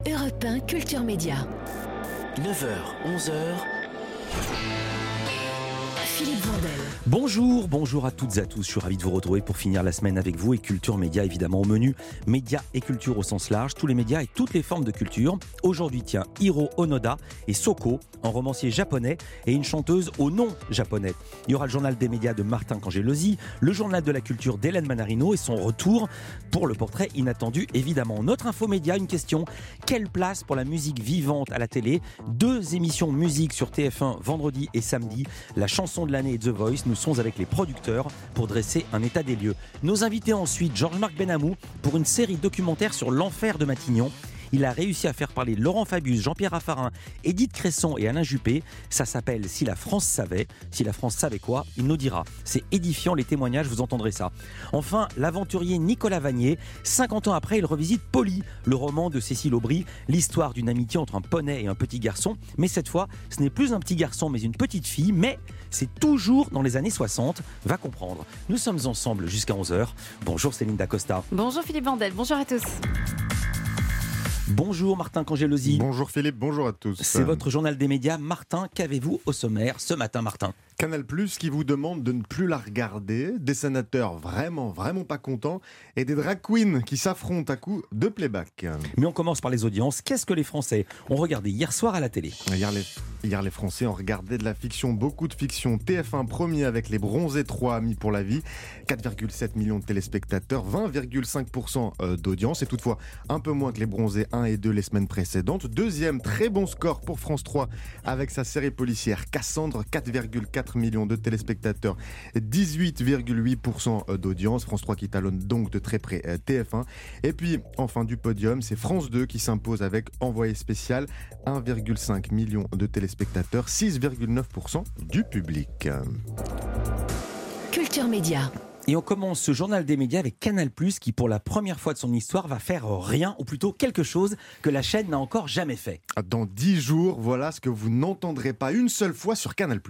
Europe 1 Culture Média. 9h, 11h. Philippe Vandel. Bonjour à toutes et à tous. Je suis ravi de vous retrouver pour finir la semaine avec vous et Culture Média évidemment au menu. Médias et culture au sens large, tous les médias et toutes les formes de culture. Aujourd'hui, tiens, Hiro Onoda et Soko, un romancier japonais et une chanteuse au nom japonais. Il y aura le journal des médias de Martin Cangelosi, le journal de la culture d'Hélène Manarino et son retour pour le portrait inattendu évidemment. Notre infomédia, une question: quelle place pour la musique vivante à la télé? 2 émissions musique sur TF1 vendredi et samedi. La chanson de l'année et The Voice. Nous sommes avec les producteurs pour dresser un état des lieux. Nos invités ensuite, Georges-Marc Benamou pour une série documentaire sur l'enfer de Matignon. Il a réussi à faire parler Laurent Fabius, Jean-Pierre Raffarin, Édith Cresson et Alain Juppé. Ça s'appelle Si la France savait. Si la France savait quoi, il nous dira. C'est édifiant les témoignages, vous entendrez ça. Enfin, l'aventurier Nicolas Vanier. 50 ans après, il revisite Polly, le roman de Cécile Aubry, l'histoire d'une amitié entre un poney et un petit garçon. Mais cette fois, ce n'est plus un petit garçon, mais une petite fille. Mais c'est toujours dans les années 60. Va comprendre. Nous sommes ensemble jusqu'à 11h. Bonjour Céline Dacosta. Bonjour Philippe Vandel, bonjour à tous. Bonjour Martin Cangelosi. Bonjour Philippe, bonjour à tous. C'est votre journal des médias. Martin, qu'avez-vous au sommaire ce matin, Martin? Canal+, qui vous demande de ne plus la regarder, des sénateurs vraiment pas contents et des drag queens qui s'affrontent à coups de playback. Mais on commence par les audiences. Qu'est-ce que les Français ont regardé hier soir à la télé? Hier, les Français ont regardé de la fiction, beaucoup de fiction. TF1 premier avec Les Bronzés 3 Amis pour la vie, 4,7 millions de téléspectateurs, 20,5% d'audience, et toutefois un peu moins que Les Bronzés 1 et 2 les semaines précédentes. Deuxième, très bon score pour France 3 avec sa série policière Cassandre, 4,4 millions de téléspectateurs, 18,8% d'audience. France 3 qui talonne donc de très près TF1. Et puis, en fin du podium, c'est France 2 qui s'impose avec Envoyé spécial, 1,5 million de téléspectateurs, 6,9% du public. Culture Média. Et on commence ce journal des médias avec Canal+, qui pour la première fois de son histoire va faire rien, ou plutôt quelque chose que la chaîne n'a encore jamais fait. Dans 10 jours, voilà ce que vous n'entendrez pas une seule fois sur Canal+.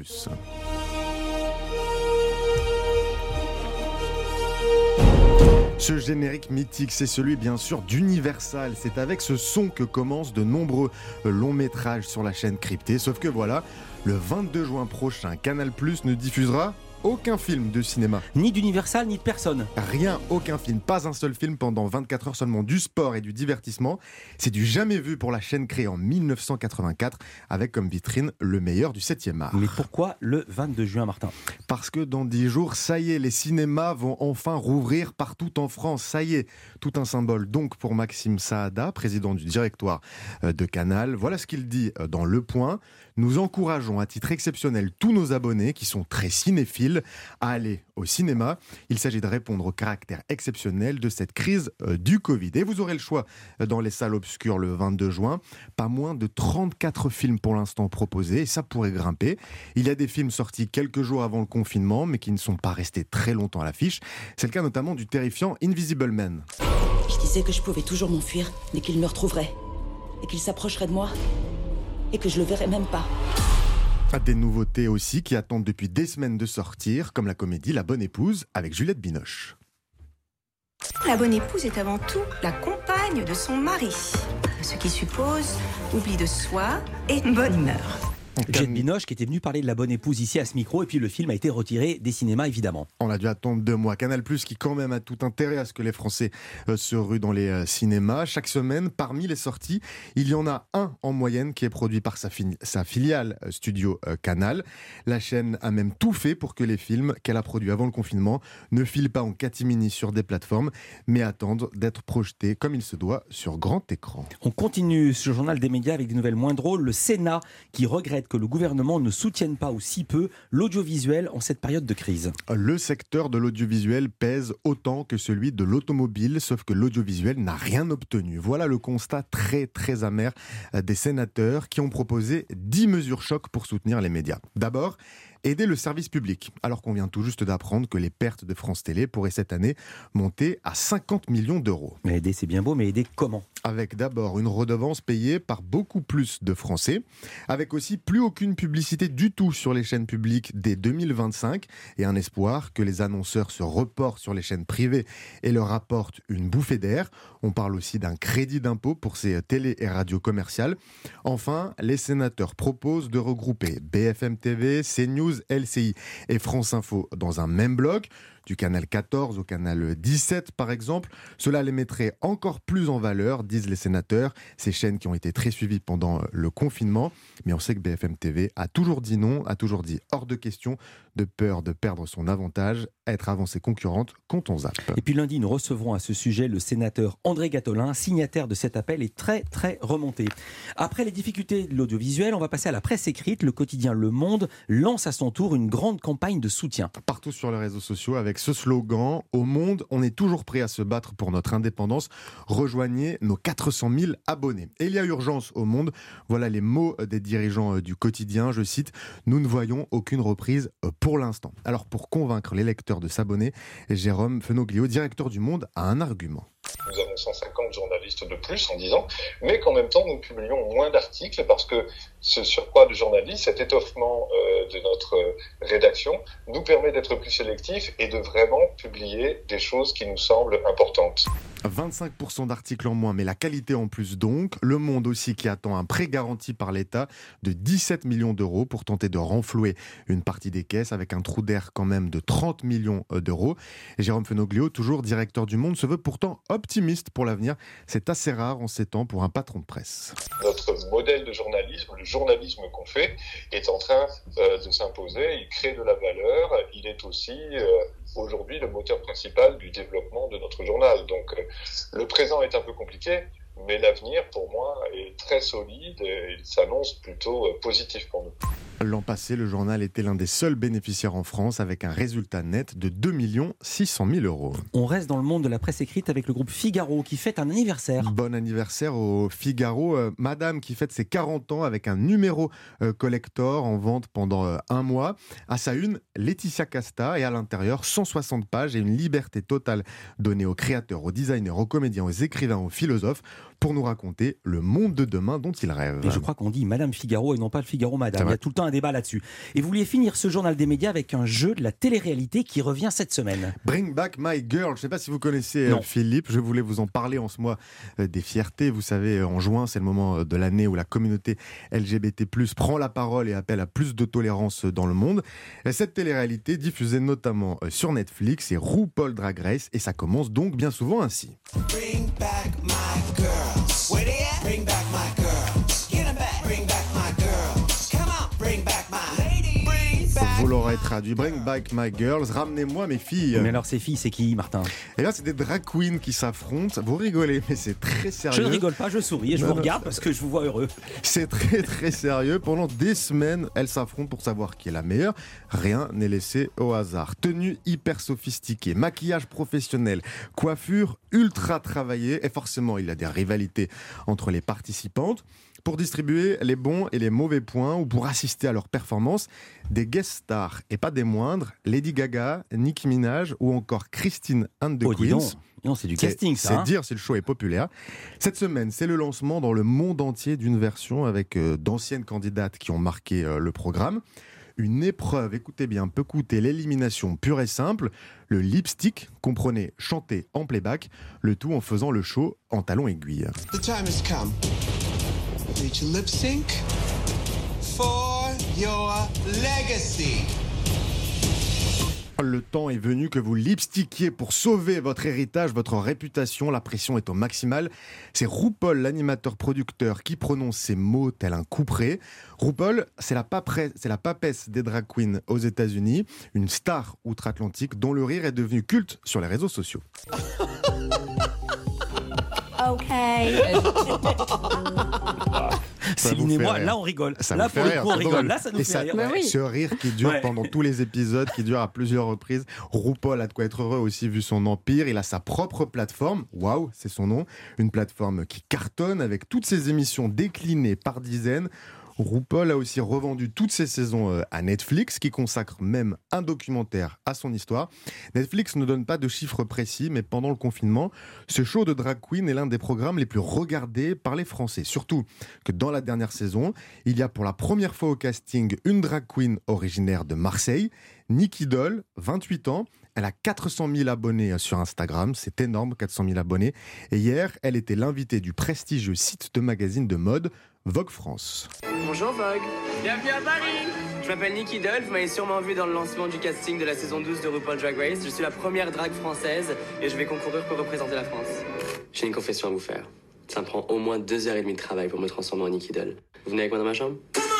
Ce générique mythique, c'est celui bien sûr d'Universal. C'est avec ce son que commencent de nombreux longs métrages sur la chaîne cryptée. Sauf que voilà, le 22 juin prochain, Canal+ ne diffusera aucun film de cinéma. Ni d'Universal, ni de personne. Rien, aucun film, pas un seul film pendant 24 heures seulement, du sport et du divertissement. C'est du jamais vu pour la chaîne créée en 1984 avec comme vitrine le meilleur du 7e art. Mais pourquoi le 22 juin, Martin? Parce que dans 10 jours, ça y est, les cinémas vont enfin rouvrir partout en France. Ça y est, tout un symbole donc pour Maxime Saada, président du directoire de Canal. Voilà ce qu'il dit dans Le Point. Nous encourageons à titre exceptionnel tous nos abonnés qui sont très cinéphiles à aller au cinéma. Il s'agit de répondre au caractère exceptionnel de cette crise du Covid. Et vous aurez le choix dans les salles obscures le 22 juin. Pas moins de 34 films pour l'instant proposés et ça pourrait grimper. Il y a des films sortis quelques jours avant le confinement mais qui ne sont pas restés très longtemps à l'affiche. C'est le cas notamment du terrifiant Invisible Man. Je disais que je pouvais toujours m'enfuir dès qu'il me retrouverait et qu'il s'approcherait de moi et que je le verrais même pas. Des nouveautés aussi qui attendent depuis des semaines de sortir, comme la comédie La Bonne Épouse avec Juliette Binoche. La bonne épouse est avant tout la compagne de son mari, ce qui suppose oubli de soi et bonne humeur. Juliette Binoche qui était venue parler de La Bonne Épouse ici à ce micro, et puis le film a été retiré des cinémas évidemment. On a dû attendre 2 mois. Canal+, qui quand même a tout intérêt à ce que les Français se ruent dans les cinémas. Chaque semaine, parmi les sorties, il y en a un en moyenne qui est produit par sa filiale Studio Canal. La chaîne a même tout fait pour que les films qu'elle a produits avant le confinement ne filent pas en catimini sur des plateformes, mais attendent d'être projetés comme il se doit sur grand écran. On continue ce journal des médias avec des nouvelles moins drôles. Le Sénat qui regrette que le gouvernement ne soutienne pas ou si peu l'audiovisuel en cette période de crise. Le secteur de l'audiovisuel pèse autant que celui de l'automobile, sauf que l'audiovisuel n'a rien obtenu. Voilà le constat très amer des sénateurs qui ont proposé 10 mesures choc pour soutenir les médias. D'abord, aider le service public, alors qu'on vient tout juste d'apprendre que les pertes de France Télé pourraient cette année monter à 50 millions d'euros. Mais aider, c'est bien beau, mais aider comment ? Avec d'abord une redevance payée par beaucoup plus de Français, avec aussi plus aucune publicité du tout sur les chaînes publiques dès 2025 et un espoir que les annonceurs se reportent sur les chaînes privées et leur apportent une bouffée d'air. On parle aussi d'un crédit d'impôt pour ces télé et radios commerciales. Enfin, les sénateurs proposent de regrouper BFM TV, CNews, LCI et France Info dans un même bloc. Du canal 14 au canal 17 par exemple. Cela les mettrait encore plus en valeur, disent les sénateurs. Ces chaînes qui ont été très suivies pendant le confinement. Mais on sait que BFM TV a toujours dit non, a toujours dit hors de question, de peur de perdre son avantage, être avant ses concurrentes quand on zappe. Et puis lundi, nous recevrons à ce sujet le sénateur André Gattolin, signataire de cet appel et très remonté. Après les difficultés de l'audiovisuel, on va passer à la presse écrite. Le quotidien Le Monde lance à son tour une grande campagne de soutien. Partout sur les réseaux sociaux avec ce slogan « Au monde, on est toujours prêt à se battre pour notre indépendance. Rejoignez nos 400 000 abonnés. » Et il y a urgence au monde. Voilà les mots des dirigeants du quotidien. Je cite « Nous ne voyons aucune reprise pour l'instant. » Alors pour convaincre les lecteurs de s'abonner, Jérôme Fenoglio, directeur du Monde, a un argument. Nous avons 150 journalistes de plus en 10 ans, mais qu'en même temps, nous publions moins d'articles parce que ce surcroît de journalistes, cet étoffement de notre rédaction, nous permet d'être plus sélectifs et de vraiment publier des choses qui nous semblent importantes. 25% d'articles en moins, mais la qualité en plus donc. Le Monde aussi qui attend un prêt garanti par l'État de 17 millions d'euros pour tenter de renflouer une partie des caisses avec un trou d'air quand même de 30 millions d'euros. Et Jérôme Fenoglio, toujours directeur du Monde, se veut pourtant optimiste pour l'avenir. C'est assez rare en ces temps pour un patron de presse. Notre modèle de journalisme, le journalisme qu'on fait, est en train de s'imposer. Il crée de la valeur. Il est aussi aujourd'hui le moteur principal du développement de notre journal. Donc le présent est un peu compliqué, mais l'avenir pour moi est très solide et il s'annonce plutôt positif pour nous. L'an passé, le journal était l'un des seuls bénéficiaires en France avec un résultat net de 2 600 000 euros. On reste dans le monde de la presse écrite avec le groupe Figaro qui fête un anniversaire. Bon anniversaire au Figaro. Madame qui fête ses 40 ans avec un numéro collector en vente pendant un mois. À sa une, Laetitia Casta et à l'intérieur, 160 pages et une liberté totale donnée aux créateurs, aux designers, aux comédiens, aux écrivains, aux philosophes pour nous raconter le monde de demain dont ils rêvent. Et je crois qu'on dit Madame Figaro et non pas le Figaro Madame. Il y a tout le temps un débat là-dessus. Et vous vouliez finir ce journal des médias avec un jeu de la télé-réalité qui revient cette semaine. Bring Back My Girl. Je ne sais pas si vous connaissez Philippe. Je voulais vous en parler en ce mois des fiertés. Vous savez, en juin, c'est le moment de l'année où la communauté LGBT+, prend la parole et appelle à plus de tolérance dans le monde. Et cette télé-réalité diffusée notamment sur Netflix, et RuPaul Drag Race. Et ça commence donc bien souvent ainsi. Bring back my girls. Where they at? Bring back my girls. Get them back. Bring back my girls. Come on. Bring back my ladies. Bring back. Vous l'aurez traduit. Bring back my girls. Ramenez-moi mes filles. Mais alors ces filles, c'est qui, Martin? Et là, c'est des drag queens qui s'affrontent. Vous rigolez, mais c'est très sérieux. Je ne rigole pas, je souris et je vous regarde parce que je vous vois heureux. C'est très sérieux. Pendant des semaines, elles s'affrontent pour savoir qui est la meilleure. Rien n'est laissé au hasard. Tenue hyper sophistiquée, maquillage professionnel, coiffure ultra travaillée. Et forcément, il y a des rivalités entre les participantes. Pour distribuer les bons et les mauvais points ou pour assister à leurs performances, des guest stars et pas des moindres, Lady Gaga, Nicki Minaj ou encore Christine and the Queens. Non, c'est du casting, ça. C'est dire si le show est populaire. Cette semaine, c'est le lancement dans le monde entier d'une version avec d'anciennes candidates qui ont marqué le programme. Une épreuve, écoutez bien, peut coûter l'élimination pure et simple. Le lipstick, comprenez chanter en playback, le tout en faisant le show en talons aiguilles. The time has come. Need to lip sync for your legacy. Le temps est venu que vous lipstickiez pour sauver votre héritage, votre réputation. La pression est au maximal. C'est RuPaul, l'animateur-producteur, qui prononce ces mots tel un couperet. RuPaul, c'est la papesse des drag queens aux États-Unis, une star outre-Atlantique dont le rire est devenu culte sur les réseaux sociaux. Ok. Céline et moi, là on rigole. Ça là pour le coup on rigole. Drôle. Là ça nous et fait ça, rire. Ce rire qui dure pendant tous les épisodes, qui dure à plusieurs reprises. RuPaul a de quoi être heureux aussi vu son empire. Il a sa propre plateforme. Waouh, c'est son nom. Une plateforme qui cartonne avec toutes ses émissions déclinées par dizaines. RuPaul a aussi revendu toutes ses saisons à Netflix, qui consacre même un documentaire à son histoire. Netflix ne donne pas de chiffres précis, mais pendant le confinement, ce show de drag queen est l'un des programmes les plus regardés par les Français. Surtout que dans la dernière saison, il y a pour la première fois au casting une drag queen originaire de Marseille, Nicky Doll, 28 ans. Elle a 400 000 abonnés sur Instagram, c'est énorme, 400 000 abonnés. Et hier, elle était l'invitée du prestigieux site de magazine de mode Vogue France. Bonjour Vogue, bienvenue à Paris. Je m'appelle Nicky Doll, vous m'avez sûrement vu dans le lancement du casting de la saison 12 de RuPaul Drag Race. Je suis la première drague française et je vais concourir pour représenter la France. J'ai une confession à vous faire. Ça me prend au moins 2h30 de travail pour me transformer en Nicky Doll. Vous venez avec moi dans ma chambre ?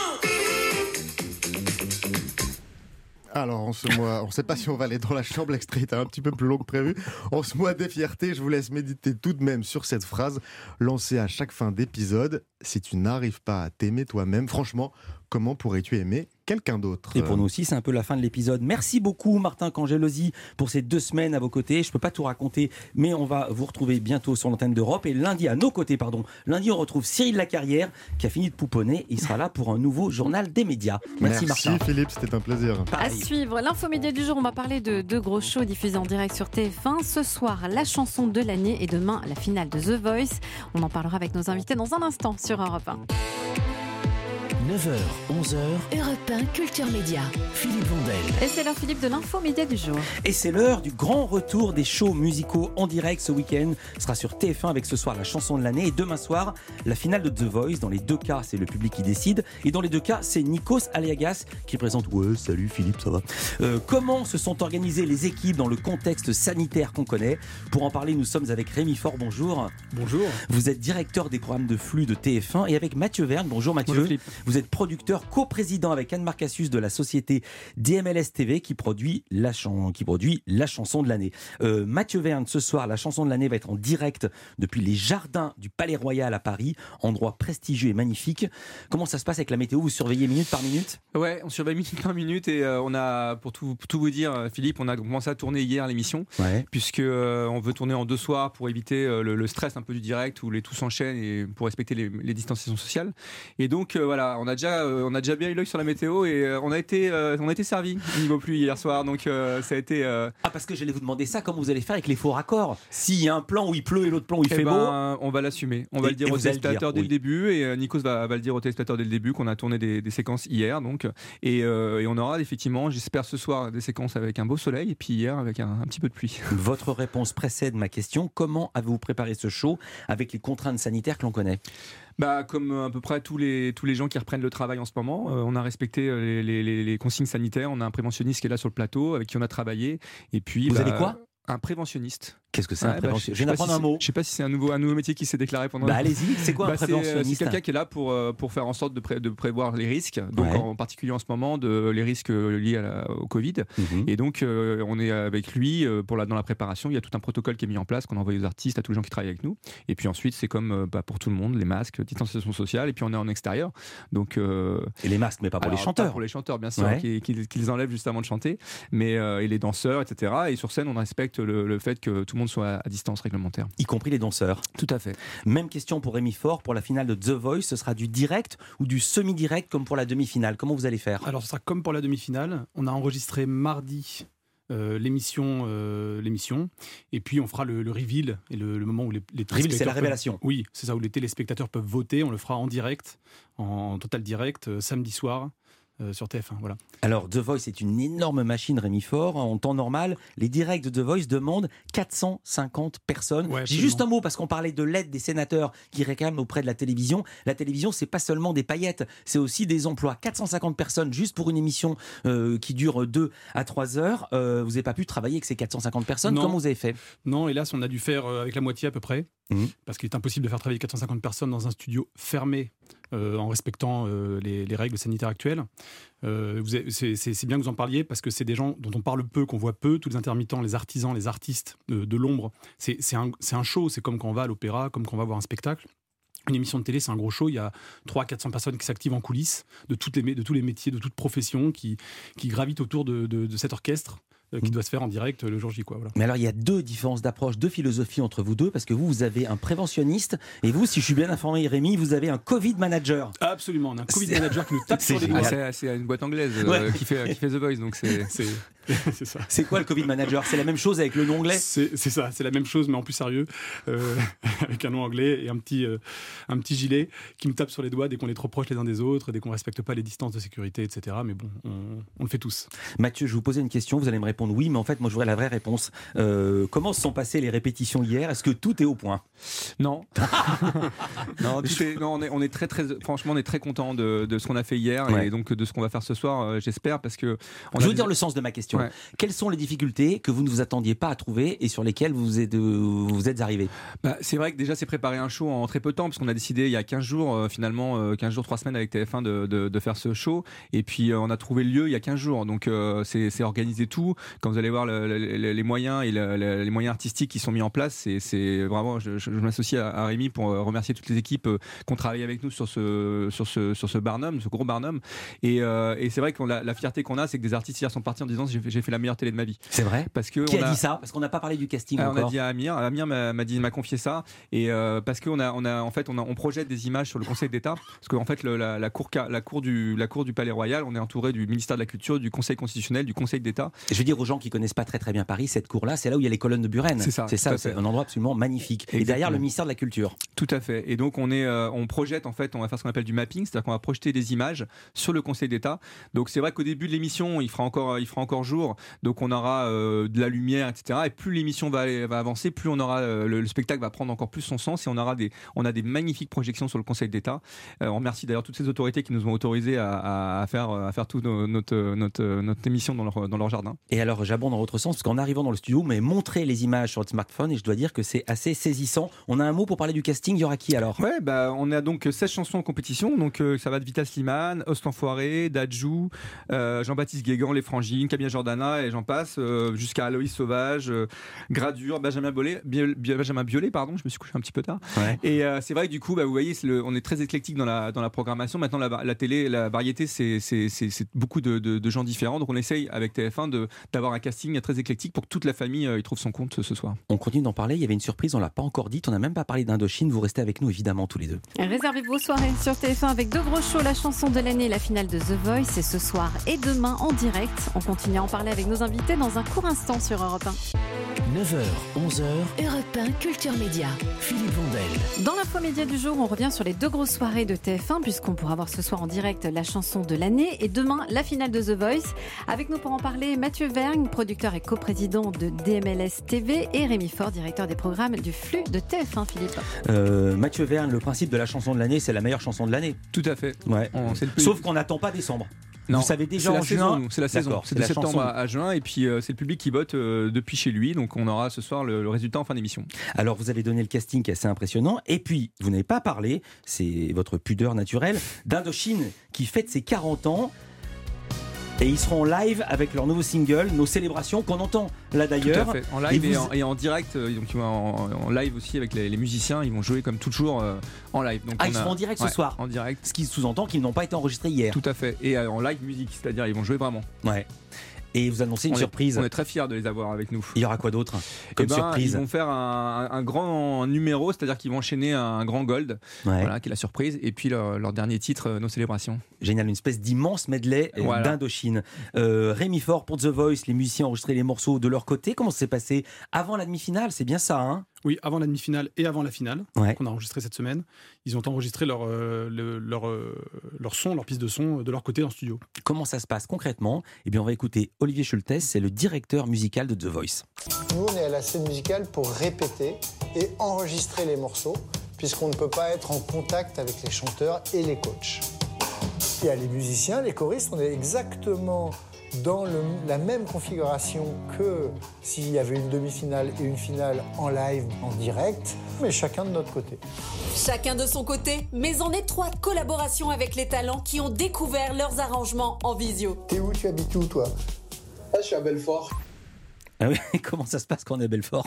Alors, en ce mois, on ne sait pas si on va aller dans la chambre, l'extrait est un petit peu plus long que prévu. En ce mois des fiertés, je vous laisse méditer tout de même sur cette phrase lancée à chaque fin d'épisode. Si tu n'arrives pas à t'aimer toi-même, franchement, comment pourrais-tu aimer quelqu'un d'autre ? Et pour nous aussi, c'est un peu la fin de l'épisode. Merci beaucoup Martin Cangelosi pour ces 2 semaines à vos côtés. Je ne peux pas tout raconter, mais on va vous retrouver bientôt sur l'antenne d'Europe. Et lundi, à nos côtés, lundi, on retrouve Cyril Lacarrière qui a fini de pouponner. Il sera là pour un nouveau journal des médias. Merci Martin. Merci Philippe, c'était un plaisir. À suivre, l'infomédia du jour, on va parler de 2 gros shows diffusés en direct sur TF1. Ce soir, la chanson de l'année et demain, la finale de The Voice. On en parlera avec nos invités dans un instant sur Europe 1. 9h, 11h, Europe 1 Culture Média. Philippe Vandel. Et c'est l'heure, Philippe, de l'infomédia du jour. Et c'est l'heure du grand retour des shows musicaux en direct ce week-end. Ce sera sur TF1 avec ce soir la chanson de l'année et demain soir la finale de The Voice. Dans les 2 cas, c'est le public qui décide. Et dans les 2 cas, c'est Nikos Aliagas qui présente. Ouais, salut Philippe, ça va. Comment se sont organisées les équipes dans le contexte sanitaire qu'on connaît ? Pour en parler, nous sommes avec Rémi Faure. Bonjour. Bonjour. Vous êtes directeur des programmes de flux de TF1 et avec Mathieu Verne. Bonjour Mathieu. Bonjour Philippe. Vous êtes producteur, coprésident avec Anne Marcassus de la société DMLS TV qui produit la chanson de l'année. Mathieu Verne, ce soir, la chanson de l'année va être en direct depuis les jardins du Palais Royal à Paris, endroit prestigieux et magnifique. Comment ça se passe avec la météo ? Vous surveillez minute par minute ? Ouais, on surveille minute par minute et on a, pour tout vous dire, Philippe, on a commencé à tourner hier l'émission, puisque on veut tourner en 2 soirs pour éviter le stress un peu du direct où les tout s'enchaînent et pour respecter les distanciations sociales. Et donc voilà, on a déjà bien eu l'œil sur la météo et on a été servi au niveau pluie hier soir, donc ça a été. Ah, parce que j'allais vous demander ça, comment vous allez faire avec les faux raccords ? S'il y a un plan où il pleut et l'autre plan où il fait beau, on va l'assumer. On va le dire aux téléspectateurs dès le début et Nikos va le dire aux téléspectateurs dès le début qu'on a tourné des séquences hier, donc et on aura effectivement, j'espère ce soir, des séquences avec un beau soleil et puis hier avec un petit peu de pluie. Votre réponse précède ma question. Comment avez-vous préparé ce show avec les contraintes sanitaires que l'on connaît ? Comme à peu près tous les gens qui reprennent le travail en ce moment, on a respecté les consignes sanitaires. On a un préventionniste qui est là sur le plateau avec qui on a travaillé. Et puis, vous avez quoi ? Un préventionniste. Qu'est-ce que c'est un préventionniste ? Je viens d'apprendre un mot. Je ne sais pas si c'est un nouveau métier qui s'est déclaré pendant. Allez-y, c'est quoi un préventionniste ? C'est quelqu'un qui est là pour faire en sorte de prévoir les risques, donc en particulier en ce moment les risques liés au Covid. Et donc on est avec lui dans la préparation. Il y a tout un protocole qui est mis en place qu'on envoie aux artistes, à tous les gens qui travaillent avec nous. Et puis ensuite c'est comme pour tout le monde, les masques, distanciation sociale. Et puis on est en extérieur. Donc et les masques, mais pas pour les chanteurs. Pas pour les chanteurs, bien sûr, qu'ils enlèvent juste avant de chanter. Mais et les danseurs, etc. Et sur scène, on respecte le fait que tout le monde soit à distance réglementaire. Y compris les danseurs. Tout à fait. Même question pour Rémi Faure, pour la finale de The Voice, ce sera du direct ou du semi-direct comme pour la demi-finale ? Comment vous allez faire ? Alors ce sera comme pour la demi-finale. On a enregistré mardi l'émission et puis on fera le reveal et le moment où les reveal, c'est la révélation. Oui, c'est ça, où les téléspectateurs peuvent voter. On le fera en direct, en total direct, samedi soir. Sur TF1, voilà. Alors, The Voice est une énorme machine, Rémi Faure. En temps normal, les directs de The Voice demandent 450 personnes. J'ai juste un mot, parce qu'on parlait de l'aide des sénateurs qui réclament auprès de la télévision. La télévision, c'est pas seulement des paillettes, c'est aussi des emplois. 450 personnes juste pour une émission qui dure 2 à 3 heures. Vous n'avez pas pu travailler avec ces 450 personnes. Comment vous avez fait ? Non, hélas, on a dû faire avec la moitié à peu près. Parce qu'il est impossible de faire travailler 450 personnes dans un studio fermé en respectant les règles sanitaires actuelles. C'est bien que vous en parliez parce que c'est des gens dont on parle peu, qu'on voit peu, tous les intermittents, les artisans, les artistes de l'ombre. C'est un show, c'est comme quand on va à l'opéra, comme quand on va voir un spectacle. Une émission de télé, c'est un gros show. Il y a 300-400 personnes qui s'activent en coulisses de tous les métiers, de toutes professions qui gravitent autour de cet orchestre qui doit se faire en direct le jour J. Quoi, voilà. Mais alors, il y a deux différences d'approche, deux philosophies entre vous deux, parce que vous avez un préventionniste, et vous, si je suis bien informé, Rémi, vous avez un Covid manager. Absolument, on a un Covid manager qui nous tape sur les doigts. C'est une boîte anglaise qui fait The Voice, donc c'est ça. C'est quoi le Covid manager? C'est la même chose avec le nom anglais? C'est ça, c'est la même chose, mais en plus sérieux, avec un nom anglais et un petit gilet qui nous tape sur les doigts dès qu'on est trop proches les uns des autres, dès qu'on ne respecte pas les distances de sécurité, etc. Mais bon, on le fait tous. Mathieu, je vais vous poser une question, vous allez me répondre oui, mais en fait, moi je voudrais la vraie réponse. Comment se sont passées les répétitions hier? Est-ce que tout est au point? Non. Non, on est très, franchement, on est très content de ce qu'on a fait hier et donc de ce qu'on va faire ce soir, j'espère, parce que... Je veux dire le sens de ma question. Ouais. Quelles sont les difficultés que vous ne vous attendiez pas à trouver et sur lesquelles vous êtes arrivés? C'est vrai que déjà, c'est préparer un show en très peu de temps, parce qu'on a décidé il y a 15 jours, 3 semaines avec TF1 de faire ce show, et puis on a trouvé le lieu il y a 15 jours, donc c'est organiser tout. Quand vous allez voir les moyens et les moyens artistiques qui sont mis en place, c'est vraiment, je m'associe à Rémi pour remercier toutes les équipes qui ont travaillé avec nous sur ce Barnum, ce gros Barnum, et c'est vrai que la fierté qu'on a, c'est que des artistes hier sont partis en disant j'ai fait la meilleure télé de ma vie. C'est vrai. Qui a dit ça? Parce qu'on n'a pas parlé du casting encore. On a dit à Amir m'a confié ça, et parce qu'on projette des images sur le Conseil d'État, parce qu'en fait la cour du Palais Royal, on est entouré du ministère de la Culture, du Conseil constitutionnel, du Conseil d'État. Je veux dire aux gens qui connaissent pas très très bien Paris, cette cour-là, c'est là où il y a les colonnes de Buren. C'est ça, c'est un endroit absolument magnifique. Exactement. Et derrière le ministère de la Culture. Tout à fait. Et donc on projette, en fait, on va faire ce qu'on appelle du mapping, c'est-à-dire qu'on va projeter des images sur le Conseil d'État. Donc c'est vrai qu'au début de l'émission, il fera encore jour, donc on aura de la lumière, etc. Et plus l'émission va avancer, plus on aura le spectacle va prendre encore plus son sens, et on a des magnifiques projections sur le Conseil d'État. On remercie d'ailleurs toutes ces autorités qui nous ont autorisé à faire toute notre émission dans leur jardin. Et alors j'abonde dans votre sens, parce qu'en arrivant dans le studio, mais montrer les images sur votre smartphone, et je dois dire que c'est assez saisissant. On a un mot pour parler du casting, il y aura qui alors? On a donc 16 chansons en compétition, donc ça va de Vita Slimane, Host Enfoiré, Dadju, Jean-Baptiste Guégan, Les Frangines, Camilla Jordana, et j'en passe, jusqu'à Aloïs Sauvage, Gradure, Benjamin Biolay, pardon, je me suis couché un petit peu tard. Ouais. Et c'est vrai que du coup, vous voyez, on est très éclectique dans la programmation. Maintenant, la télé, la variété, c'est beaucoup de gens différents. Donc on essaye avec TF1 d'avoir un casting très éclectique pour que toute la famille y trouve son compte ce soir. On continue d'en parler. Il y avait une surprise, on l'a pas encore dite. On n'a même pas parlé d'Indochine. Vous restez avec nous évidemment tous les deux. Réservez vos soirées sur TF1 avec deux gros shows, la chanson de l'année, la finale de The Voice, c'est ce soir et demain en direct. On continue à en parler avec nos invités dans un court instant sur Europe 1. 9h, 11h, Europe 1 Culture Média. Philippe Vandel. Dans l'info média du jour, on revient sur les deux grosses soirées de TF1, puisqu'on pourra voir ce soir en direct la chanson de l'année et demain la finale de The Voice. Avec nous pour en parler, Mathieu Vergne, producteur et coprésident de DMLS TV, et Rémi Faure, directeur des programmes du flux de TF1. Philippe. Mathieu Vergne, le principe de la chanson de l'année, c'est la meilleure chanson de l'année. Tout à fait. Ouais. Sauf qu'on n'attend pas décembre. Non, vous savez déjà en juin. C'est la saison. C'est de septembre à juin, et puis c'est le public qui vote depuis chez lui. Donc on aura ce soir le résultat en fin d'émission. Alors vous avez donné le casting qui est assez impressionnant, et puis vous n'avez pas parlé, c'est votre pudeur naturelle, d'Indochine qui fête ses 40 ans. Et ils seront en live avec leur nouveau single, Nos Célébrations, qu'on entend là d'ailleurs. Tout à fait. En live et en direct, donc en live aussi avec les musiciens, ils vont jouer comme toujours en live. Donc ils seront en direct ce soir. En direct. Ce qui sous-entend qu'ils n'ont pas été enregistrés hier. Tout à fait. Et en live musique, c'est-à-dire ils vont jouer vraiment. Ouais. Et vous annoncez une surprise. On est très fiers de les avoir avec nous. Il y aura quoi d'autre comme surprise? Ils vont faire un grand numéro, c'est-à-dire qu'ils vont enchaîner un grand gold, voilà, qui est la surprise, et puis leur dernier titre, Nos Célébrations. Génial, une espèce d'immense medley d'Indochine. Rémi Faure pour The Voice, les musiciens ont enregistré les morceaux de leur côté. Comment ça s'est passé avant la demi-finale? C'est bien ça, hein? Oui, avant la demi-finale et avant la finale, qu'on a enregistré cette semaine. Ils ont enregistré leur son, leur piste de son de leur côté en studio. Comment ça se passe concrètement? Eh bien, on va écouter Olivier Schultes, c'est le directeur musical de The Voice. Nous, on est à la scène musicale pour répéter et enregistrer les morceaux, puisqu'on ne peut pas être en contact avec les chanteurs et les coachs. Il y a les musiciens, les choristes, on est exactement dans la même configuration que s'il y avait une demi-finale et une finale en live, en direct, mais chacun de notre côté. Chacun de son côté, mais en étroite collaboration avec les talents qui ont découvert leurs arrangements en visio. T'es où? Tu habites où, toi? Ah, je suis à Belfort. Ah oui, comment ça se passe quand on est à Belfort?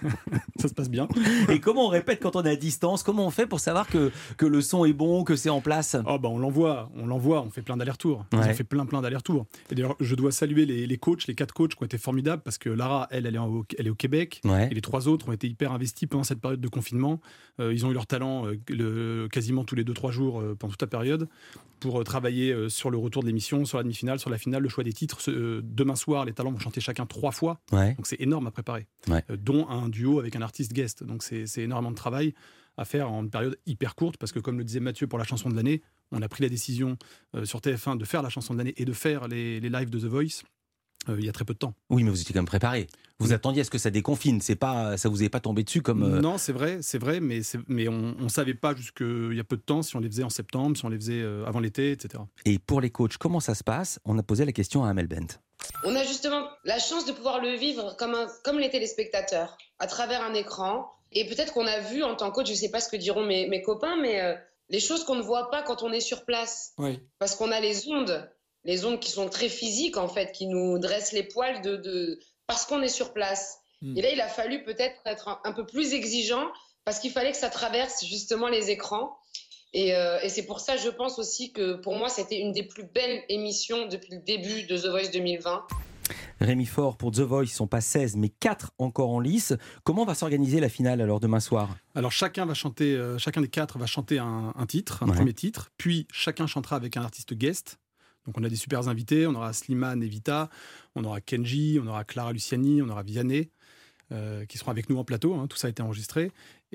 Ça se passe bien. Et comment on répète quand on est à distance? Comment on fait pour savoir que le son est bon, que c'est en place? On l'envoie, on fait plein d'allers-retours. On fait plein d'allers-retours. Et d'ailleurs, je dois saluer les coachs, les 4 coachs qui ont été formidables, parce que Lara, elle est au Québec, et les 3 autres ont été hyper investis pendant cette période de confinement. Ils ont eu leur talent quasiment tous les 2-3 jours pendant toute la période, pour travailler sur le retour de l'émission, sur la demi-finale, sur la finale, le choix des titres. Demain soir, les talents vont chanter chacun 3 fois. Donc c'est énorme à préparer. Dont un duo avec un artiste guest. Donc c'est énormément de travail à faire en une période hyper courte, parce que comme le disait Mathieu pour la chanson de l'année, on a pris la décision sur TF1 de faire la chanson de l'année et de faire les lives de The Voice il y a très peu de temps. Oui, mais vous étiez quand même préparé. Vous attendiez à ce que ça déconfine. Ça vous est pas tombé dessus comme... Non, c'est vrai, mais on savait pas jusqu'il y a peu de temps si on les faisait en septembre, si on les faisait avant l'été, etc. Et pour les coachs, comment ça se passe? On a posé la question à Amel Bent. On a justement la chance de pouvoir le vivre comme les téléspectateurs, à travers un écran. Et peut-être qu'on a vu en tant que coach, je ne sais pas ce que diront mes copains, mais les choses qu'on ne voit pas quand on est sur place. Oui. Parce qu'on a les ondes qui sont très physiques, en fait, qui nous dressent les poils parce qu'on est sur place. Et là, il a fallu peut-être être un peu plus exigeant, parce qu'il fallait que ça traverse justement les écrans. Et c'est pour ça, je pense aussi que pour moi, c'était une des plus belles émissions depuis le début de The Voice 2020. Rémi Faure, pour The Voice, ils ne sont pas 16, mais 4 encore en lice. Comment va s'organiser la finale alors demain soir? Alors chacun des 4 va chanter un titre, un premier titre, puis chacun chantera avec un artiste guest. Donc on a des super invités, on aura Slimane et Vita, on aura Kenji, on aura Clara Luciani, on aura Vianney, qui seront avec nous en plateau, tout ça a été enregistré.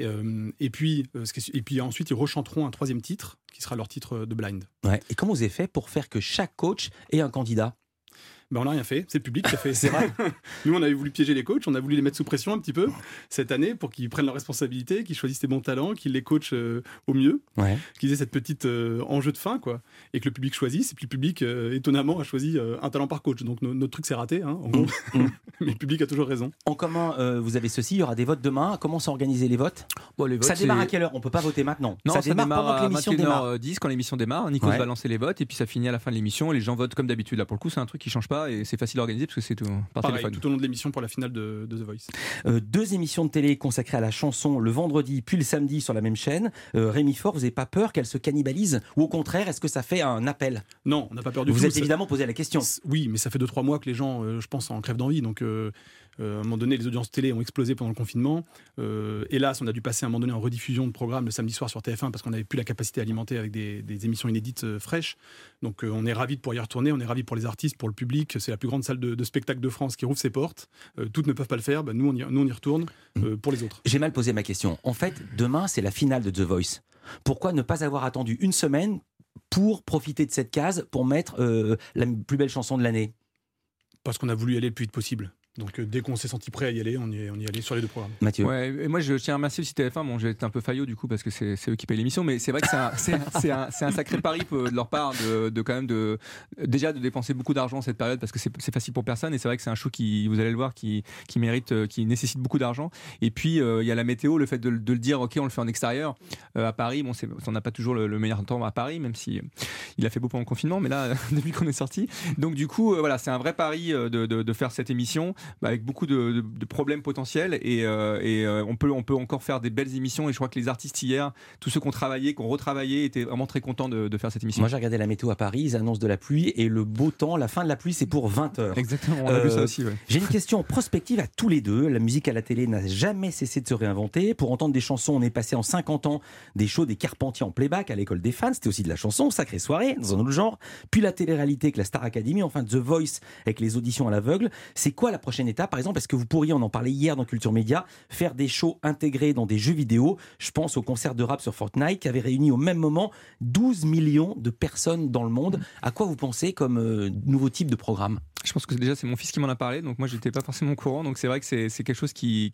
Et puis ensuite ils rechanteront un 3e titre, qui sera leur titre de Blind. Et comment vous avez fait pour faire que chaque coach ait un candidat? On n'a rien fait, c'est le public qui a fait. C'est vrai. Nous, on avait voulu piéger les coachs, on a voulu les mettre sous pression un petit peu cette année pour qu'ils prennent leurs responsabilités, qu'ils choisissent les bons talents, qu'ils les coachent au mieux, qu'ils aient cette petite enjeu de fin, quoi, et que le public choisisse. Et puis le public, étonnamment, a choisi un talent par coach. Donc notre truc s'est raté, en gros. Mais le public a toujours raison. En commun, vous avez ceci, il y aura des votes demain. Comment sont organisés les votes? Les votes, ça démarre à quelle heure? On ne peut pas voter maintenant. Non, ça démarre pendant que l'émission démarre. 21h10 quand l'émission démarre. Nico va lancer les votes et puis ça finit à la fin de l'émission. Et les gens votent comme d'habitude. Là, pour le coup, c'est un truc qui ne change pas et c'est facile à organiser parce que c'est tout par téléphone. Tout au long de l'émission pour la finale de The Voice. 2 émissions de télé consacrées à la chanson le vendredi puis le samedi sur la même chaîne. Rémi Faure, vous n'avez pas peur qu'elles se cannibalisent? Ou au contraire, est-ce que ça fait un appel? Non, on n'a pas peur du tout. Vous êtes évidemment posé la question. Oui, mais ça fait 2-3 mois que les gens, je pense, en crèvent d'envie. Donc à un moment donné, les audiences télé ont explosé pendant le confinement. Hélas, on a dû passer à un moment donné en rediffusion de programmes le samedi soir sur TF1 parce qu'on n'avait plus la capacité à alimenter avec des émissions inédites fraîches. Donc on est ravis de pouvoir y retourner, on est ravis pour les artistes, pour le public. C'est la plus grande salle de spectacle de France qui rouvre ses portes. Toutes ne peuvent pas le faire, nous on y retourne pour les autres. J'ai mal posé ma question. En fait, demain c'est la finale de The Voice. Pourquoi ne pas avoir attendu une semaine pour profiter de cette case, pour mettre la plus belle chanson de l'année? Parce qu'on a voulu y aller le plus vite possible. Donc dès qu'on s'est senti prêt à y aller, on y est allé sur les 2 programmes. Mathieu. Et moi je tiens à remercier aussi TF1. Bon, j'ai été un peu faillot du coup parce que c'est eux qui payent l'émission, mais c'est vrai que c'est un sacré pari de leur part de quand même déjà de dépenser beaucoup d'argent cette période parce que c'est facile pour personne et c'est vrai que c'est un show qui, vous allez le voir, qui mérite, qui nécessite beaucoup d'argent. Et puis il y a la météo, le fait de le dire, ok, on le fait en extérieur à Paris. Bon, on n'a pas toujours le meilleur temps à Paris, même si il a fait beau pendant le confinement, mais là depuis qu'on est sorti. Donc du coup voilà, c'est un vrai pari de faire cette émission. Avec beaucoup de problèmes potentiels et on peut encore faire des belles émissions et je crois que les artistes hier, tous ceux qui ont travaillé, qui ont retravaillé étaient vraiment très contents de faire cette émission. Moi j'ai regardé la météo à Paris, ils annoncent de la pluie et le beau temps, la fin de la pluie c'est pour 20h. Exactement, on a vu ça aussi. J'ai une question prospective à tous les deux. La musique à la télé n'a jamais cessé de se réinventer. Pour entendre des chansons, on est passé en 50 ans des shows des Carpentiers en playback à l'école des fans, c'était aussi de la chanson, sacrée soirée dans un autre genre, puis la télé-réalité avec la Star Academy, enfin The Voice avec les auditions à l'aveugle. C'est quoi la prochaine étape? Par exemple, est-ce que vous pourriez, on en parlait hier dans Culture Média, faire des shows intégrés dans des jeux vidéo? Je pense au concert de rap sur Fortnite qui avait réuni au même moment 12 millions de personnes dans le monde. À quoi vous pensez comme nouveau type de programme? Je pense que déjà c'est mon fils qui m'en a parlé, donc moi j'étais pas forcément au courant, donc c'est vrai que c'est quelque chose qui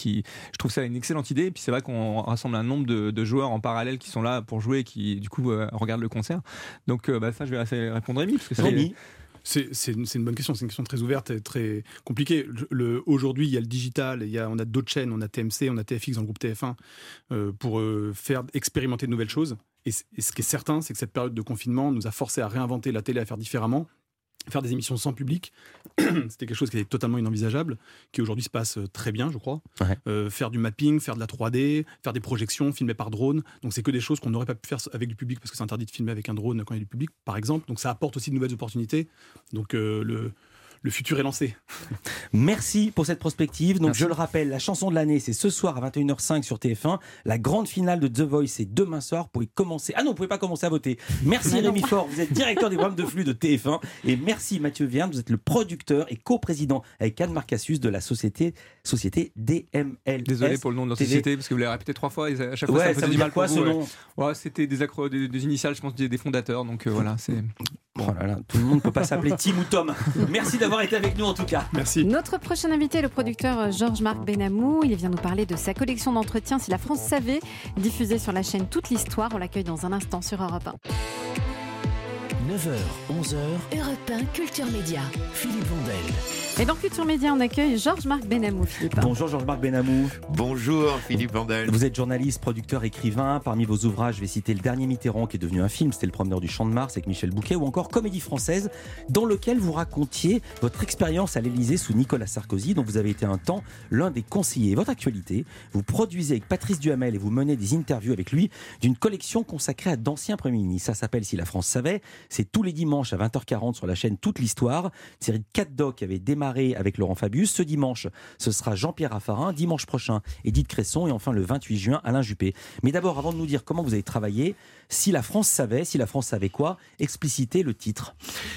je trouve ça une excellente idée, et puis c'est vrai qu'on rassemble un nombre de joueurs en parallèle qui sont là pour jouer et qui du coup regardent le concert, donc ça je vais répondre Rémi, parce que Rémi. C'est une bonne question, c'est une question très ouverte et très compliquée. Aujourd'hui, il y a le digital, on a d'autres chaînes, on a TMC, on a TFX dans le groupe TF1 pour faire expérimenter de nouvelles choses. Et ce qui est certain, c'est que cette période de confinement nous a forcé à réinventer la télé, à faire différemment. faire des émissions sans public, c'était quelque chose qui était totalement inenvisageable, qui aujourd'hui se passe très bien, je crois. Faire du mapping, faire de la 3D, faire des projections, filmer par drone. Donc c'est que des choses qu'on n'aurait pas pu faire avec du public, parce que c'est interdit de filmer avec un drone quand il y a du public, par exemple. Donc ça apporte aussi de nouvelles opportunités. Donc le futur est lancé. Merci pour cette prospective. Donc, Merci. je le rappelle, la chanson de l'année, c'est ce soir à 21h05 sur TF1. La grande finale de The Voice, c'est demain soir. Vous pouvez commencer. Ah non, vous pouvez pas commencer à voter. Merci Rémi Faure, vous êtes directeur des programmes de flux de TF1. Et merci Mathieu Verne, vous êtes le producteur et coprésident avec Anne Marcassus de la société DMLS. Désolé pour le nom de la TV. société, parce que vous l'avez répété 3 fois et à chaque fois ça me faisait du mal pour vous. C'était des initiales, je pense, des fondateurs. Donc voilà, c'est... Oh là là, tout le monde ne peut pas s'appeler Tim ou Tom. Merci d'avoir été avec nous en tout cas. Merci. Notre prochain invité est le producteur Georges-Marc Benamou. Il vient nous parler de sa collection d'entretiens Si la France savait, diffusée sur la chaîne Toute l'Histoire. On l'accueille dans un instant sur Europe 1. 9h, 11h, Europe 1 Culture Média. Philippe Vandel. Et dans Culture Média, on accueille Georges-Marc Benamou, Philippe. Bonjour Georges-Marc Benamou. Bonjour Philippe Vandel. Vous êtes journaliste, producteur, écrivain. Parmi vos ouvrages, je vais citer Le Dernier Mitterrand, qui est devenu un film, c'était Le Promeneur du Champ de Mars avec Michel Bouquet, ou encore Comédie Française, dans lequel vous racontiez votre expérience à l'Élysée sous Nicolas Sarkozy, dont vous avez été un temps l'un des conseillers. Votre actualité, vous produisez avec Patrice Duhamel et vous menez des interviews avec lui d'une collection consacrée à d'anciens premiers ministres. Ça s'appelle Si la France savait. C'est tous les dimanches à 20h40 sur la chaîne Toute l'Histoire. Une série de 4 docs qui avait démarré avec Laurent Fabius. Ce dimanche, ce sera Jean-Pierre Raffarin. Dimanche prochain, Édith Cresson. Et enfin, le 28 juin, Alain Juppé. Mais d'abord, avant de nous dire comment vous avez travaillé, Si la France savait quoi, explicitez le titre.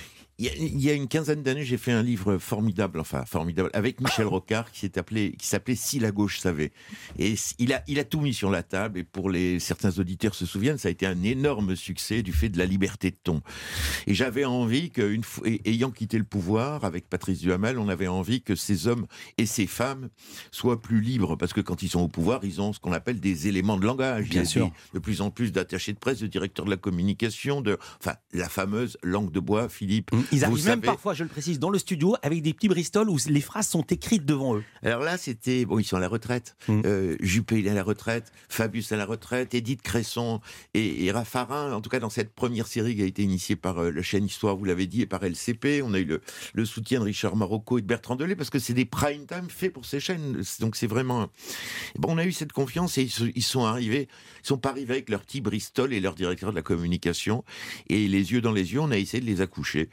Il y a une quinzaine d'années, j'ai fait un livre formidable, avec Michel Rocard, qui s'appelait Si la gauche savait. Et il a tout mis sur la table, et pour certains auditeurs se souviennent, ça a été un énorme succès du fait de la liberté de ton. Et j'avais envie ayant quitté le pouvoir, avec Patrice Duhamel, on avait envie que ces hommes et ces femmes soient plus libres, parce que quand ils sont au pouvoir, ils ont ce qu'on appelle des éléments de langage. Bien sûr. De plus en plus d'attachés de presse, de directeurs de la communication, la fameuse langue de bois, Philippe. Ils arrivent même parfois, je le précise, dans le studio avec des petits Bristol où les phrases sont écrites devant eux. Alors là, ils sont à la retraite. Juppé, il est à la retraite. Fabius à la retraite. Édith Cresson et Raffarin. En tout cas, dans cette première série qui a été initiée par la chaîne Histoire, vous l'avez dit, et par LCP, on a eu le soutien de Richard Marocco et de Bertrand Delay, parce que c'est des prime time faits pour ces chaînes. Donc c'est vraiment... on a eu cette confiance et ils sont pas arrivés avec leur petit Bristol et leur directeur de la communication. Et les yeux dans les yeux, on a essayé de les accoucher.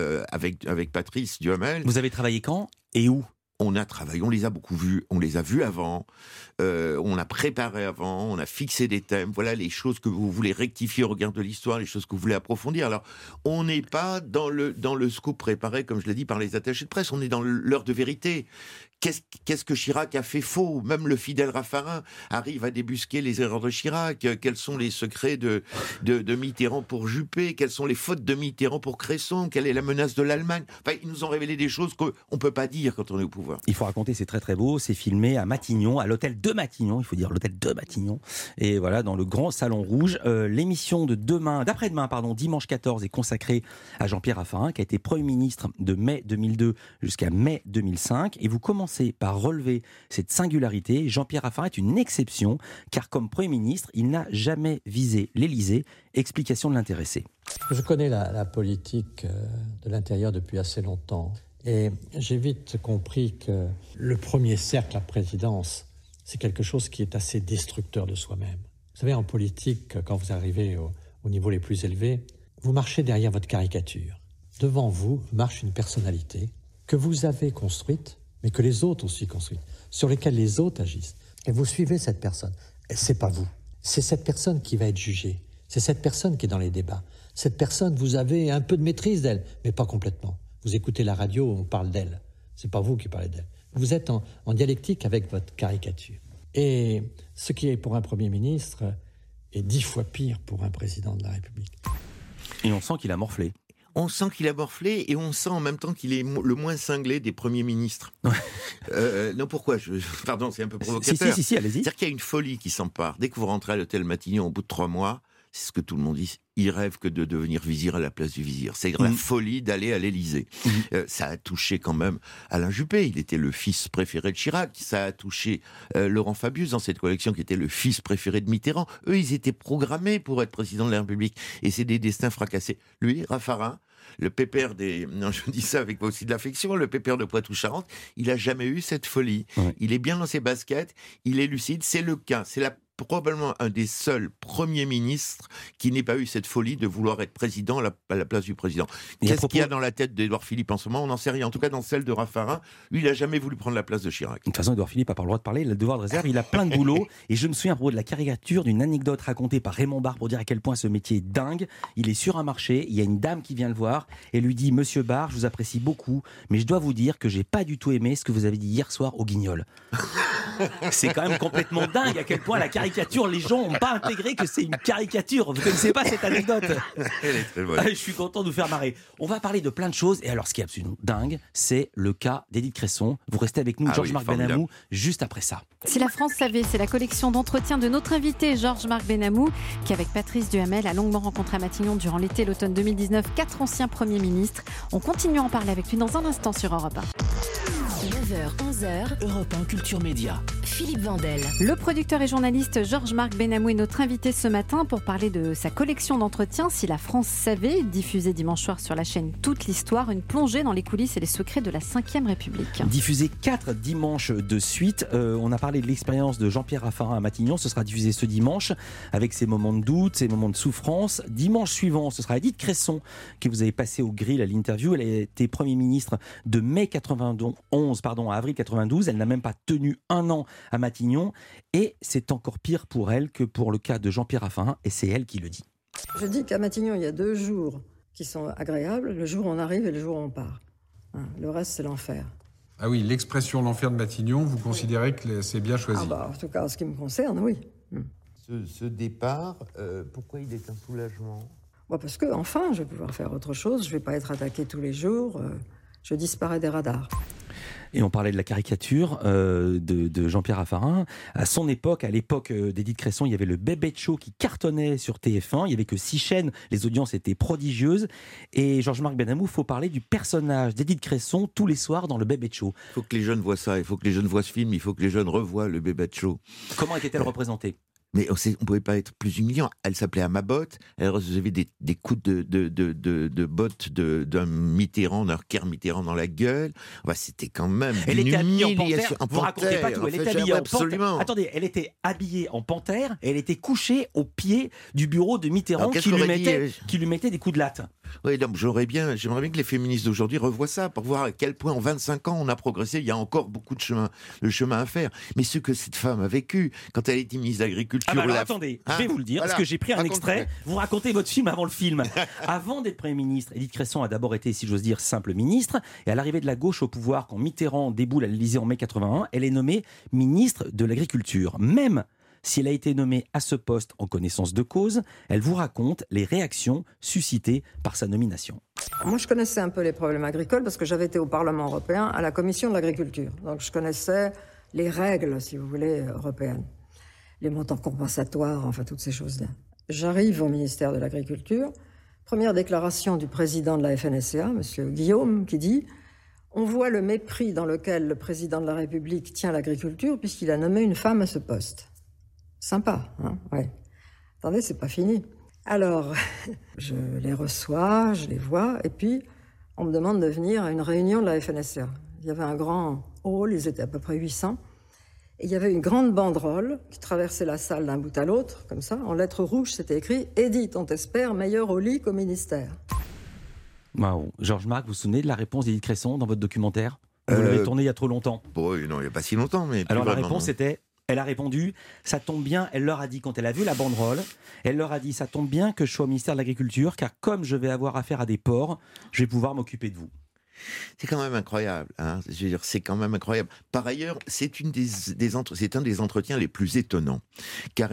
Avec Patrice Duhamel. Vous avez travaillé quand et où ? On a travaillé, on les a beaucoup vus, on les a vus avant, on a préparé avant, on a fixé des thèmes, voilà les choses que vous voulez rectifier au regard de l'histoire, les choses que vous voulez approfondir. Alors, on n'est pas dans le scoop préparé, comme je l'ai dit, par les attachés de presse, on est dans l'heure de vérité. Qu'est-ce que Chirac a fait faux ? Même le fidèle Raffarin arrive à débusquer les erreurs de Chirac. Quels sont les secrets de Mitterrand pour Juppé ? Quelles sont les fautes de Mitterrand pour Cresson ? Quelle est la menace de l'Allemagne ? Ils nous ont révélé des choses qu'on ne peut pas dire quand on est au pouvoir. Il faut raconter, c'est très très beau. C'est filmé à Matignon, à l'hôtel de Matignon. Il faut dire l'hôtel de Matignon. Et voilà, dans le grand salon rouge. L'émission d'après-demain, dimanche 14, est consacrée à Jean-Pierre Raffarin, qui a été Premier ministre de mai 2002 jusqu'à mai 2005. Et vous commencez par relever cette singularité. Jean-Pierre Raffarin est une exception, car comme Premier ministre, il n'a jamais visé l'Élysée. Explication de l'intéressé. Je connais la politique de l'intérieur depuis assez longtemps. Et j'ai vite compris que le premier cercle, la présidence, c'est quelque chose qui est assez destructeur de soi-même. Vous savez, en politique, quand vous arrivez au niveau les plus élevés, vous marchez derrière votre caricature. Devant vous marche une personnalité que vous avez construite, mais que les autres aussi construisent, sur lesquels les autres agissent. Et vous suivez cette personne. Et c'est pas vous. C'est cette personne qui va être jugée. C'est cette personne qui est dans les débats. Cette personne, vous avez un peu de maîtrise d'elle, mais pas complètement. Vous écoutez la radio, on parle d'elle. C'est pas vous qui parlez d'elle. Vous êtes en dialectique avec votre caricature. Et ce qui est pour un Premier ministre est 10 fois pire pour un président de la République. Et on sent qu'il a morflé. On sent qu'il a morflé et on sent en même temps qu'il est le moins cinglé des premiers ministres. Non, pourquoi Pardon, c'est un peu provocateur. Si, allez-y. C'est-à-dire qu'il y a une folie qui s'empare. Dès que vous rentrez à l'hôtel Matignon au bout de 3 mois, c'est ce que tout le monde dit, il rêve que de devenir vizir à la place du vizir. C'est la folie d'aller à l'Élysée. Ça a touché quand même Alain Juppé, il était le fils préféré de Chirac. Ça a touché Laurent Fabius dans cette collection qui était le fils préféré de Mitterrand. Eux, ils étaient programmés pour être président de la République. Et c'est des destins fracassés. Lui, Raffarin, le pépère non, je dis ça avec aussi de l'affection, le pépère de Poitou-Charentes, il n'a jamais eu cette folie. Ouais. Il est bien dans ses baskets, il est lucide, c'est le cas, c'est probablement un des seuls premiers ministres qui n'ait pas eu cette folie de vouloir être président à la place du président. Qu'est-ce qu'il y a dans la tête d'Édouard Philippe en ce moment ? On n'en sait rien. En tout cas, dans celle de Raffarin, lui, il n'a jamais voulu prendre la place de Chirac. De toute façon, Édouard Philippe n'a pas le droit de parler, il a le devoir de réserve, il a plein de boulot. Et je me souviens à propos de la caricature d'une anecdote racontée par Raymond Barre pour dire à quel point ce métier est dingue. Il est sur un marché, il y a une dame qui vient le voir et lui dit « Monsieur Barre, je vous apprécie beaucoup, mais je dois vous dire que j'ai pas du tout aimé ce que vous avez dit hier soir au Guignol. » C'est quand même complètement dingue à quel point la caricature, les gens n'ont pas intégré que c'est une caricature. Vous connaissez pas cette anecdote ? Elle est très bonne. Je suis content de vous faire marrer. On va parler de plein de choses. Et alors, ce qui est absolument dingue, c'est le cas d'Édith Cresson. Vous restez avec nous, Georges-Marc Benamou, juste après ça. Si la France savait, c'est la collection d'entretien de notre invité Georges-Marc Benamou, qui avec Patrice Duhamel a longuement rencontré à Matignon durant l'été et l'automne 2019 4 anciens premiers ministres. On continue à en parler avec lui dans un instant sur Europe 1. 9h, 11h, Europe 1 Culture Média. Philippe Vandel. Le producteur et journaliste Georges-Marc Benamou est notre invité ce matin pour parler de sa collection d'entretiens Si la France savait, diffusée dimanche soir sur la chaîne Toute l'Histoire, une plongée dans les coulisses et les secrets de la Ve République. Diffusé 4 dimanches de suite. On a parlé de l'expérience de Jean-Pierre Raffarin à Matignon. Ce sera diffusé ce dimanche avec ses moments de doute, ses moments de souffrance. Dimanche suivant, ce sera Édith Cresson que vous avez passé au grill à l'interview. Elle a été Premier ministre de mai 91 à avril 92. Elle n'a même pas tenu un an à Matignon. Et c'est encore pire pour elle que pour le cas de Jean-Pierre Raffarin. Et c'est elle qui le dit. Je dis qu'à Matignon, il y a 2 jours qui sont agréables. Le jour où on arrive et le jour où on part. Le reste, c'est l'enfer. Ah oui, l'expression l'enfer de Matignon, vous considérez que c'est bien choisi ? En tout cas, en ce qui me concerne, oui. Ce départ, pourquoi il est un soulagement ? Parce que, enfin, je vais pouvoir faire autre chose. Je ne vais pas être attaqué tous les jours. Je disparais des radars. Et on parlait de la caricature de Jean-Pierre Raffarin. À son époque, à l'époque d'Édith Cresson, il y avait le Bébête Show qui cartonnait sur TF1. Il n'y avait que 6 chaînes. Les audiences étaient prodigieuses. Et Georges-Marc Benamou, il faut parler du personnage d'Édith Cresson tous les soirs dans le Bébête Show. Il faut que les jeunes voient ça. Il faut que les jeunes voient ce film. Il faut que les jeunes revoient le Bébête Show. Comment était-elle représentée ? Mais on ne pouvait pas être plus humiliant. Elle s'appelait Amabotte. Elle recevait des coups de bottes d'un Mitterrand, d'un Kerr Mitterrand dans la gueule. C'était quand même elle une était habillée en humiliation. panthère. Vous racontez pas tout. Elle était habillée en panthère. Attendez, elle était habillée en panthère et elle était couchée au pied du bureau de Mitterrand qui lui mettait des coups de latte. Oui, donc j'aimerais bien que les féministes d'aujourd'hui revoient ça pour voir à quel point en 25 ans on a progressé. Il y a encore beaucoup de chemin à faire. Mais ce que cette femme a vécu quand elle était ministre de l'Agriculture. Attendez, je vais vous le dire, parce que j'ai pris un extrait. Vous racontez votre film avant le film. Avant d'être Premier ministre, Édith Cresson a d'abord été, si j'ose dire, simple ministre. Et à l'arrivée de la gauche au pouvoir, quand Mitterrand déboule à l'Élysée en mai 81, elle est nommée ministre de l'Agriculture. Même si elle a été nommée à ce poste en connaissance de cause, elle vous raconte les réactions suscitées par sa nomination. Moi, je connaissais un peu les problèmes agricoles parce que j'avais été au Parlement européen à la Commission de l'Agriculture. Donc, je connaissais les règles, si vous voulez, européennes. Les montants compensatoires, enfin, toutes ces choses-là. J'arrive au ministère de l'Agriculture. Première déclaration du président de la FNSEA, M. Guillaume, qui dit « On voit le mépris dans lequel le président de la République tient l'agriculture puisqu'il a nommé une femme à ce poste. » Sympa, hein ? Ouais. Attendez, c'est pas fini. Alors, je les reçois, je les vois, et puis on me demande de venir à une réunion de la FNSEA. Il y avait un grand hall, ils étaient à peu près 800, et il y avait une grande banderole qui traversait la salle d'un bout à l'autre, comme ça, en lettres rouges, c'était écrit « Édith, on t'espère, meilleur au lit qu'au ministère ». Wow. Georges-Marc, vous vous souvenez de la réponse d'Édith Cresson dans votre documentaire ? Vous l'avez tourné il y a trop longtemps. Oui, non, il n'y a pas si longtemps, mais... Alors la réponse c'était... Elle a répondu, ça tombe bien, elle leur a dit, quand elle a vu la banderole, elle leur a dit, ça tombe bien que je sois au ministère de l'Agriculture, car comme je vais avoir affaire à des porcs, je vais pouvoir m'occuper de vous. C'est quand même incroyable, hein. Je veux dire, c'est quand même incroyable. Par ailleurs, c'est un des entretiens les plus étonnants, car elle est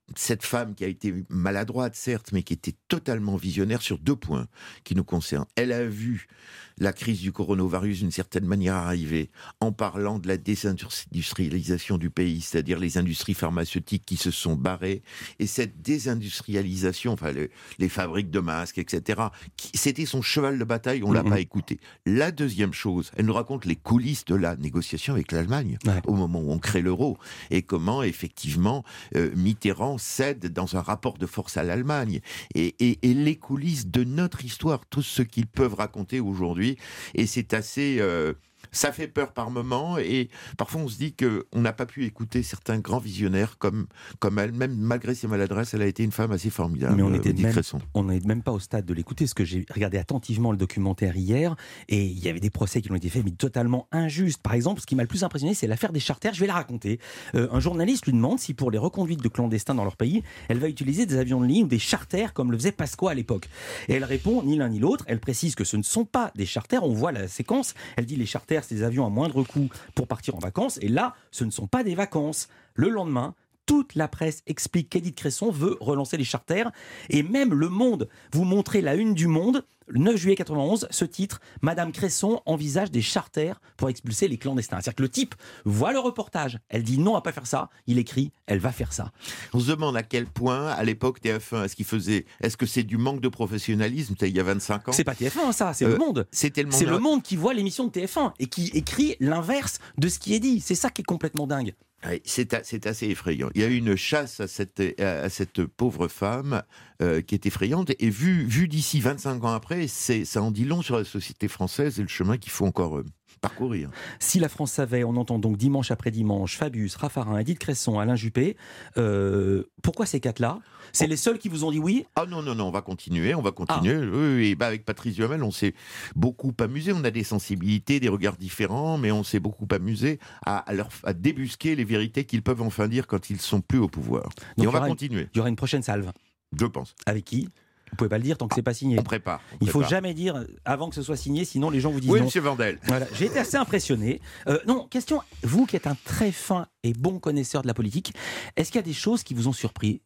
cette femme qui a été maladroite, certes, mais qui était totalement visionnaire sur 2 points qui nous concernent. Elle a vu la crise du coronavirus d'une certaine manière arriver en parlant de la désindustrialisation du pays, c'est-à-dire les industries pharmaceutiques qui se sont barrées. Et cette désindustrialisation, enfin les fabriques de masques, etc., c'était son cheval de bataille, on ne l'a pas écouté. La deuxième chose, elle nous raconte les coulisses de la négociation avec l'Allemagne, au moment où on crée l'euro, et comment, effectivement, Mitterrand cède dans un rapport de force à l'Allemagne. Et les coulisses de notre histoire, tout ce qu'ils peuvent raconter aujourd'hui, et c'est assez... ça fait peur par moments, et parfois on se dit qu'on n'a pas pu écouter certains grands visionnaires comme elle, même malgré ses maladresses, elle a été une femme assez formidable. Mais on n'est même pas au stade de l'écouter, parce que j'ai regardé attentivement le documentaire hier, et il y avait des procès qui ont été faits, mais totalement injustes. Par exemple, ce qui m'a le plus impressionné, c'est l'affaire des charters, je vais la raconter. Un journaliste lui demande si pour les reconduites de clandestins dans leur pays, elle va utiliser des avions de ligne ou des charters, comme le faisait Pasqua à l'époque. Et elle répond, ni l'un ni l'autre, elle précise que ce ne sont pas des charters, on voit la séquence, elle dit les charters, c'est des avions à moindre coût pour partir en vacances, et là, ce ne sont pas des vacances. Le lendemain, toute la presse explique qu'Édith Cresson veut relancer les charters, et même Le Monde, vous montrez la une du Monde, le 9 juillet 91, ce titre, Madame Cresson envisage des charters pour expulser les clandestins. C'est-à-dire que le type voit le reportage, elle dit non à pas faire ça, il écrit, elle va faire ça. On se demande à quel point, à l'époque, TF1, est-ce que c'est du manque de professionnalisme, il y a 25 ans? C'est pas TF1 ça, c'est Le Monde. C'était Le Monde. C'est Le Monde qui voit l'émission de TF1 et qui écrit l'inverse de ce qui est dit. C'est ça qui est complètement dingue. Oui, c'est assez effrayant. Il y a eu une chasse à cette pauvre femme qui est effrayante, et vu d'ici 25 ans après, ça en dit long sur la société française et le chemin qu'il faut encore parcourir. Si la France savait, on entend donc dimanche après dimanche Fabius, Raffarin, Édith Cresson, Alain Juppé. Pourquoi ces 4-là? C'est les seuls qui vous ont dit oui? Ah non, on va continuer. Oui, avec Patrice Duhamel, on s'est beaucoup amusé. On a des sensibilités, des regards différents, mais on s'est beaucoup amusé à débusquer les vérités qu'ils peuvent enfin dire quand ils sont plus au pouvoir. Donc, et on va continuer. Il y aura une prochaine salve. Je pense. Avec qui? Vous pouvez pas le dire tant que c'est pas signé. On prépare. Il faut jamais dire avant que ce soit signé, sinon les gens vous disent oui, non. Monsieur Vandel. Voilà, j'ai été assez impressionné. Question, vous qui êtes un très fin et bon connaisseur de la politique, est-ce qu'il y a des choses qui vous ont surpris?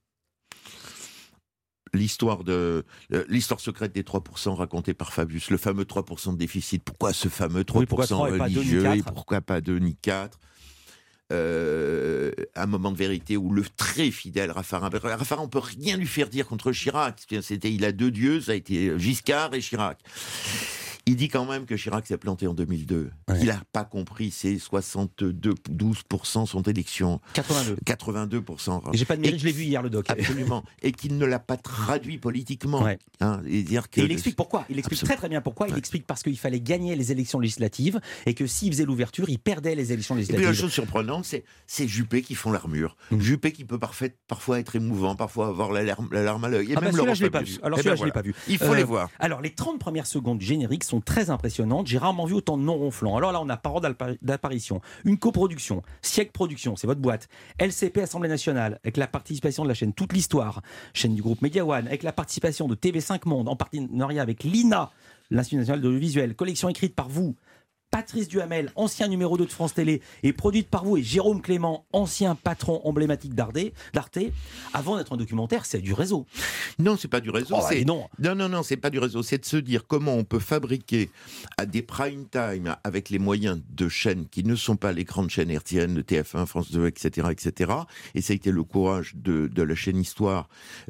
L'histoire secrète des 3% racontée par Fabius, le fameux 3% de déficit. Pourquoi ce fameux 3% religieux? Pourquoi pas 2 ni 4? Un moment de vérité où le très fidèle Raffarin, on peut rien lui faire dire contre Chirac. Il a 2 dieux, ça a été Giscard et Chirac. Il dit quand même que Chirac s'est planté en 2002. Ouais. Il n'a pas compris ces 12% son élection. 82%. Et j'ai pas de mérite, je l'ai vu hier le doc. Absolument. Et qu'il ne l'a pas traduit politiquement. Ouais. Et il explique pourquoi. Il explique très très bien pourquoi. Il explique parce qu'il fallait gagner les élections législatives et que s'il faisait l'ouverture, il perdait les élections législatives. Et puis la chose surprenante, c'est Juppé qui font l'armure. Juppé qui peut parfois être émouvant, parfois avoir la larme à l'œil. Celui-là, je l'ai pas vu. Alors celui-là, je l'ai pas vu. Il faut les voir. Alors les 30 premières secondes du générique sont très impressionnantes. J'ai rarement vu autant de non ronflants. Alors là, on a parole d'apparition, une coproduction, Siècle Productions, c'est votre boîte, LCP Assemblée Nationale, avec la participation de la chaîne Toute l'Histoire, chaîne du groupe Media One, avec la participation de TV5 Monde, en partenariat avec l'INA, l'Institut National de l'Audiovisuel, collection écrite par vous, Patrice Duhamel, ancien numéro 2 de France Télé, et produite par vous et Jérôme Clément, ancien patron emblématique d'Arte. Avant d'être un documentaire, c'est du réseau. Non, c'est pas du réseau. Non, c'est pas du réseau. C'est de se dire comment on peut fabriquer à des prime time avec les moyens de chaînes qui ne sont pas les grandes chaînes hertziennes de TF1, France 2, etc., etc. Et ça a été le courage de la chaîne Histoire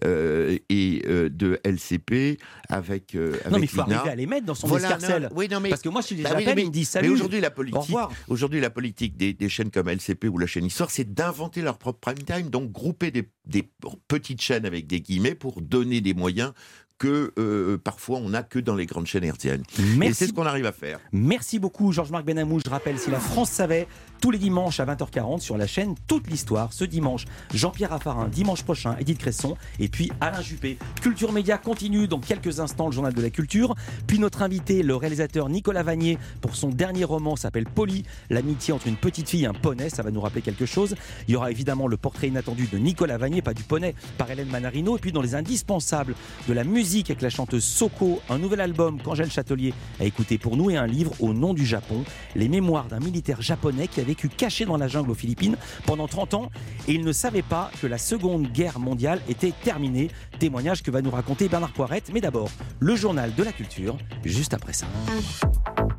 et de LCP avec non, mais il faut arriver à les mettre dans son escarcelle. Parce que moi, si je les appelle, ils me disent mais aujourd'hui, la politique des chaînes comme LCP ou la chaîne Histoire, c'est d'inventer leur propre prime time, donc grouper des petites chaînes avec des guillemets pour donner des moyens que parfois on n'a que dans les grandes chaînes hertziennes. Et c'est ce qu'on arrive à faire. Merci beaucoup Georges-Marc Benamou. Je rappelle, si la France savait, tous les dimanches à 20h40 sur la chaîne Toute l'Histoire. Ce dimanche, Jean-Pierre Raffarin. Dimanche prochain, Édith Cresson. Et puis Alain Juppé. Culture Média continue dans quelques instants, le journal de la culture. Puis notre invité, le réalisateur Nicolas Vanier, pour son dernier roman, s'appelle Polly. L'amitié entre une petite fille et un poney, ça va nous rappeler quelque chose. Il y aura évidemment le portrait inattendu de Nicolas Vanier, pas du poney, par Hélène Manarino. Et puis dans les indispensables de la musique avec la chanteuse Soko, un nouvel album qu'Angèle Châtelier a écouté pour nous et un livre Au nom du Japon, les mémoires d'un militaire japonais qui avait vécu caché dans la jungle aux Philippines pendant 30 ans et il ne savait pas que la Seconde Guerre mondiale était terminée. Témoignage que va nous raconter Bernard Poirette. Mais d'abord, le journal de la culture, juste après ça.